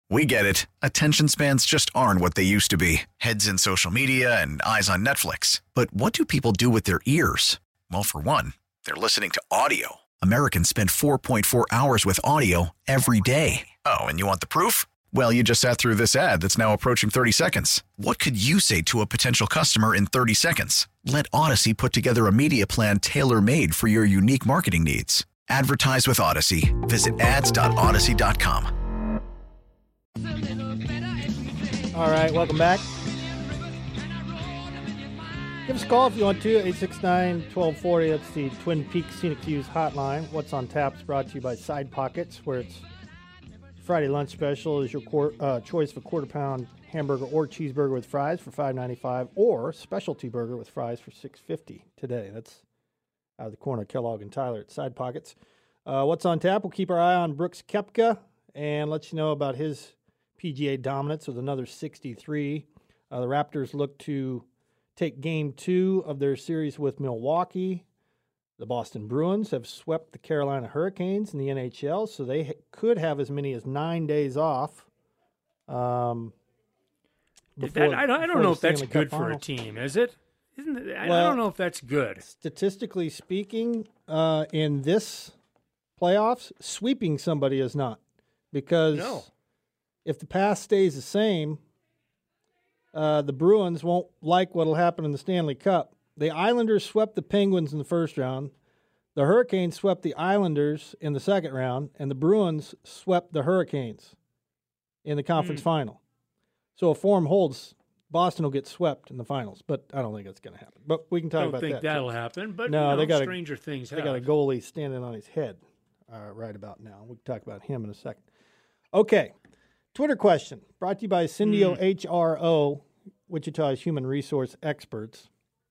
We get it. Attention spans just aren't what they used to be. Heads in social media and eyes on Netflix. But what do people do with their ears? Well, for one, they're listening to audio. Americans spend 4.4 hours with audio every day. Oh, and you want the proof? Well, you just sat through this ad that's now approaching 30 seconds. What could you say to a potential customer in 30 seconds? Let Odyssey put together a media plan tailor-made for your unique marketing needs. Advertise with Odyssey. Visit ads.odyssey.com. All right, welcome back. Give us a call if you want to, 869-1240. That's the Twin Peaks Scenic Views hotline. What's on Tap is brought to you by Side Pockets, where it's Friday lunch special is your choice of a quarter-pound hamburger or cheeseburger with fries for $5.95, or specialty burger with fries for $6.50 today. That's out of the corner of Kellogg and Tyler at Side Pockets. What's on Tap? We'll keep our eye on Brooks Koepka and let you know about his PGA dominance with another 63. The Raptors look to take Game 2 of their series with Milwaukee. The Boston Bruins have swept the Carolina Hurricanes in the NHL, so they could have as many as 9 days off. I don't know if that's good for a team, is it? I don't know if that's good. Statistically speaking, in this playoffs, sweeping somebody is not. Because if the pass stays the same, the Bruins won't like what will happen in the Stanley Cup. The Islanders swept the Penguins in the first round. The Hurricanes swept the Islanders in the second round, and the Bruins swept the Hurricanes in the conference final. So if form holds, Boston will get swept in the finals, but I don't think that's going to happen. But we can talk about that. I don't think that'll happen, but no, they got stranger things They got a goalie standing on his head right about now. We can talk about him in a second. Okay, Twitter question brought to you by Syndio HRO, Wichita's human resource experts.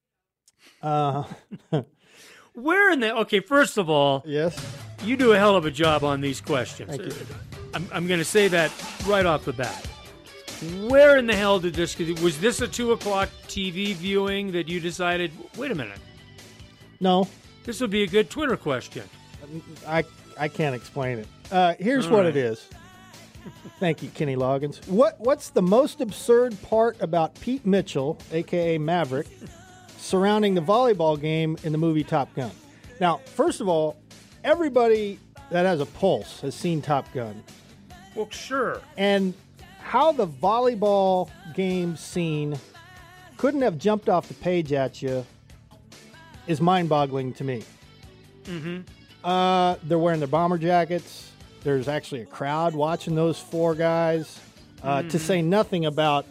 Where in the okay? First of all, yes, you do a hell of a job on these questions. Thank you. I'm going to say that right off the bat. Where in the hell did this? Was this a 2:00 TV viewing that you decided? Wait a minute. No, this would be a good Twitter question. I can't explain it. Here's what it is. Thank you, Kenny Loggins. What's the most absurd part about Pete Mitchell, a.k.a. Maverick, surrounding the volleyball game in the movie Top Gun? Now, first of all, everybody that has a pulse has seen Top Gun. Well, sure. And how the volleyball game scene couldn't have jumped off the page at you is mind-boggling to me. Mm-hmm. They're wearing their bomber jackets. There's actually a crowd watching those four guys. To say nothing about...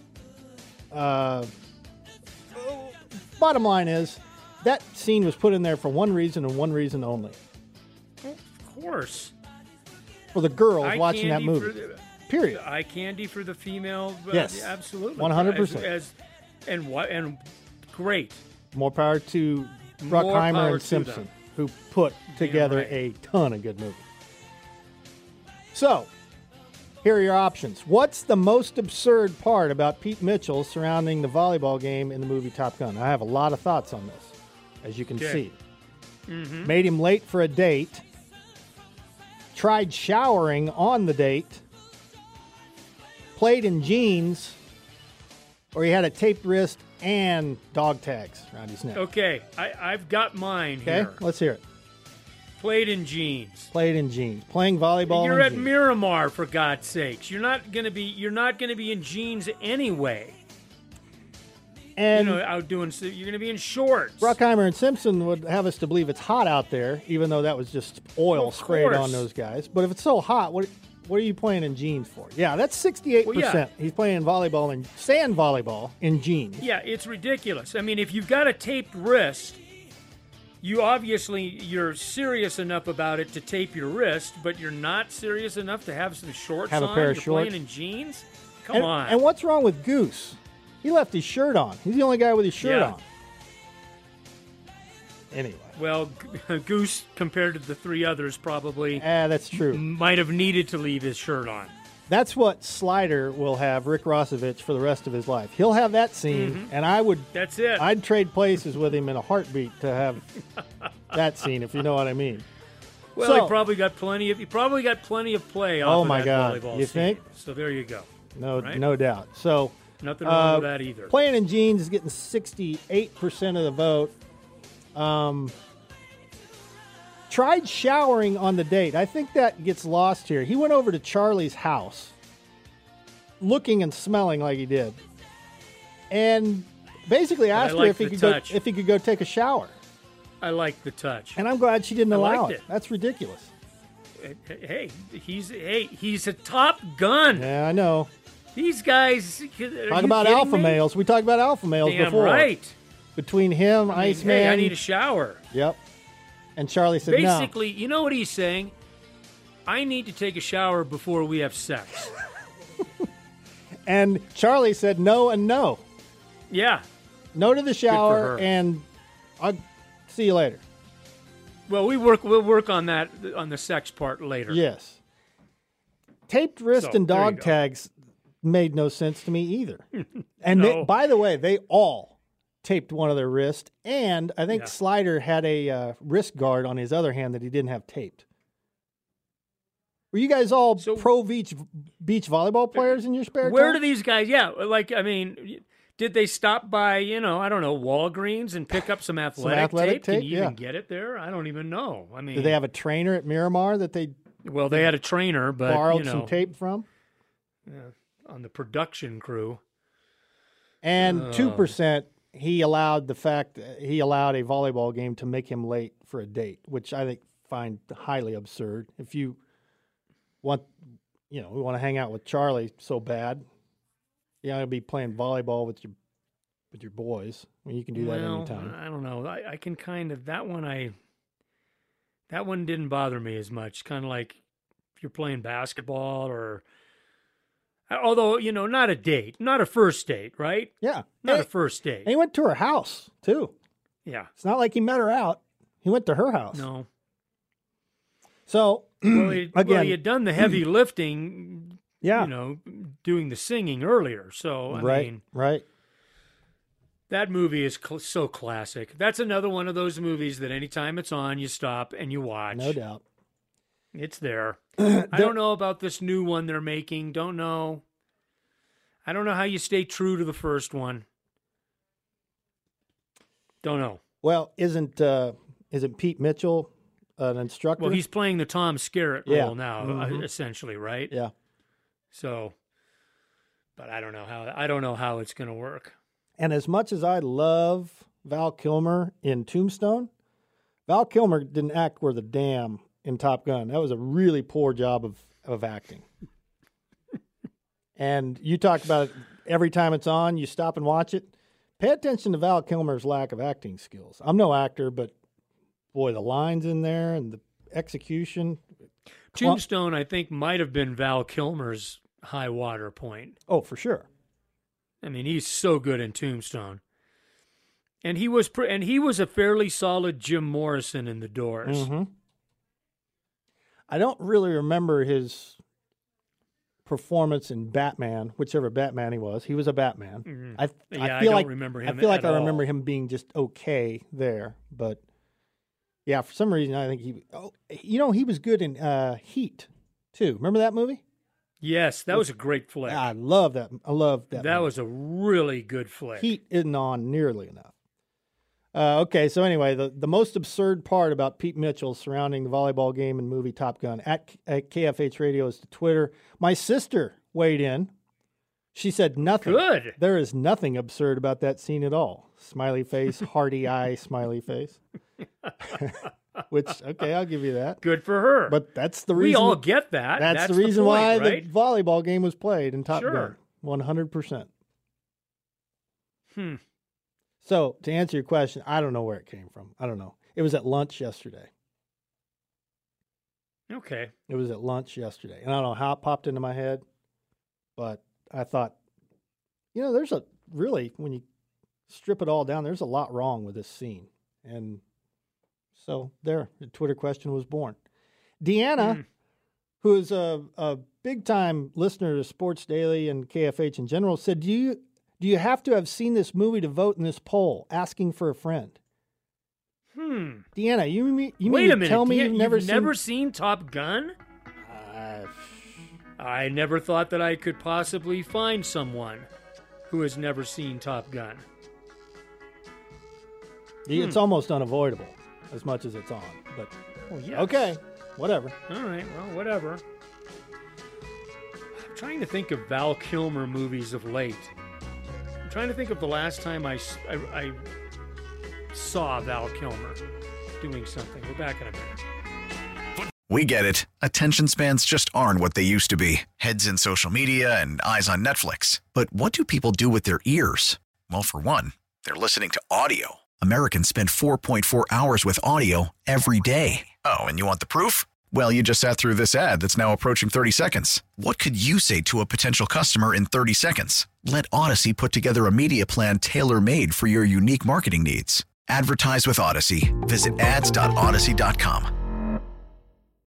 bottom line is, that scene was put in there for one reason and one reason only. Of course. For the girls watching that movie. Period. Eye candy for the female. Yes. Absolutely. 100%. And great. More power to Bruckheimer and Simpson, who put together a ton of good movies. So, here are your options. What's the most absurd part about Pete Mitchell surrounding the volleyball game in the movie Top Gun? I have a lot of thoughts on this, as you can see. Mm-hmm. Made him late for a date. Tried showering on the date. Played in jeans. Or he had a taped wrist and dog tags around his neck. Okay, I've got mine here. Okay, let's hear it. Played in jeans. Played in jeans. Playing volleyball. You're in at jeans. Miramar, for God's sakes. You're not gonna be in jeans anyway. And out doing. You're gonna be in shorts. Bruckheimer and Simpson would have us to believe it's hot out there, even though that was just oil sprayed on those guys. But if it's so hot, what are you playing in jeans for? Yeah, that's 68%. Well, yeah. He's playing volleyball and sand volleyball in jeans. Yeah, it's ridiculous. I mean, if you've got a taped wrist, you're serious enough about it to tape your wrist, but you're not serious enough to have some shorts on. Have a pair of you're shorts. playing in jeans? Come on. And what's wrong with Goose? He left his shirt on. He's the only guy with his shirt on. Anyway. Well, Goose, compared to the three others, probably that's true. Might have needed to leave his shirt on. That's what Slider will have Rick Rossovich for the rest of his life. He'll have that scene, and That's it. I'd trade places with him in a heartbeat to have that scene, if you know what I mean. Well, So- he probably got plenty of play off Oh of my that God. volleyball You team. think? So there you go. No, Right? no doubt. So Nothing wrong with that either. Playing in Jeans is getting 68% of the vote. Tried showering on the date. I think that gets lost here. He went over to Charlie's house, looking and smelling like he did, and basically asked her like if he the could touch. if he could go take a shower. I like the touch. And I'm glad she didn't I allow liked it. it. That's ridiculous. Hey, he's a top gun. Yeah, I know. These guys. Talk about alpha males. We talked about alpha males Damn before. right. Between him, I mean, Iceman. hey, I need a shower. Yep. And Charlie said no. Basically, you know what he's saying? I need to take a shower before we have sex. And Charlie said no and no. Yeah. No to the shower, her. and I'll see you later. Well, we'll work on that on the sex part later. Yes. Taped wrist So, and there you dog go. tags made no sense to me either. And No. by the way, they all taped one of their wrists, and I think Yeah. Slider had a wrist guard on his other hand that he didn't have taped. Were you guys all So- pro beach volleyball players in your spare Where time? do these guys? Yeah, like I mean, did they stop by? I don't know, Walgreens and pick up some athletic, athletic tape? Can tape, you yeah. even get it there? I don't even know. I mean, Did they have a trainer at Miramar that they well, they had a trainer, but borrowed some tape from? on the production crew. And 2%, he allowed a volleyball game to make him late for a date, which I find highly absurd. If you want, we want to hang out with Charlie so bad, I'll be playing volleyball with your boys. I mean, you can do that Well, anytime. I don't know. I can kind of that one didn't bother me as much. Kind of like if you're playing basketball or. Although, not a date, not a first date, right? Yeah, Not a first date. And he went to her house too. Yeah. It's not like he met her out; he went to her house. No. So Well, he again, had done the heavy lifting, yeah, doing the singing earlier. So, I mean, right. that movie is so classic. That's another one of those movies that anytime it's on, you stop and you watch. No doubt. It's there. I don't know about this new one they're making. Don't know. I don't know how you stay true to the first one. Don't know. Well, isn't Pete Mitchell an instructor? Well, he's playing the Tom Skerritt Yeah. role now, Mhm. essentially, right? yeah. So, but I don't know how it's going to work. And as much as I love Val Kilmer in Tombstone, Val Kilmer didn't act worth a damn in Top Gun. That was a really poor job of acting. And you talk about it every time it's on, you stop and watch it. Pay attention to Val Kilmer's lack of acting skills. I'm no actor, but boy, the lines in there and the execution. Tombstone, I think, might have been Val Kilmer's high water point. Oh, for sure. I mean, he's so good in Tombstone, and he was a fairly solid Jim Morrison in The Doors. Mm-hmm. I don't really remember his performance in Batman, whichever Batman he was. He was a Batman. Mhm. I Yeah, I feel don't like remember him I feel like at I remember all. him being just okay there, but yeah, for some reason I think he was good in Heat too. Remember that movie? Yes, that was a great flick. I love that. I love that. That movie. was a really good flick. Heat isn't on nearly enough. Okay, so anyway, the most absurd part about Pete Mitchell surrounding the volleyball game and movie Top Gun at KFH Radio is the Twitter. My sister weighed in. She said nothing. Good. There is nothing absurd about that scene at all. Smiley face, hearty eye, smiley face. Which, okay, I'll give you that. Good for her. But that's the we reason. all get that. That's the reason point, why right? the volleyball game was played in Top Sure. Gun. 100%. Hmm. So, to answer your question, I don't know where it came from. I don't know. It was at lunch yesterday. Okay. It was at lunch yesterday. And I don't know how it popped into my head, but I thought, there's when you strip it all down, there's a lot wrong with this scene. And so the Twitter question was born. Deanna, who is a big-time listener to Sports Daily and KFH in general, said, do you have to have seen this movie to vote in this poll, asking for a friend? Deanna, you mean Wait a minute. tell me you've you've never seen Top Gun? Uh, I never thought that I could possibly find someone who has never seen Top Gun. It's almost unavoidable as much as it's on. But Oh, yes. okay, whatever. All right, well, whatever. I'm trying to think of Val Kilmer movies of late. I'm trying to think of the last time I saw Val Kilmer doing something. We're back in a minute. We get it. Attention spans just aren't what they used to be. Heads in social media and eyes on Netflix. But what do people do with their ears? Well, for one, they're listening to audio. Americans spend 4.4 hours with audio every day. Oh, and you want the proof? Well, you just sat through this ad that's now approaching 30 seconds. What could you say to a potential customer in 30 seconds? Let Odyssey put together a media plan tailor-made for your unique marketing needs. Advertise with Odyssey. Visit ads.odyssey.com.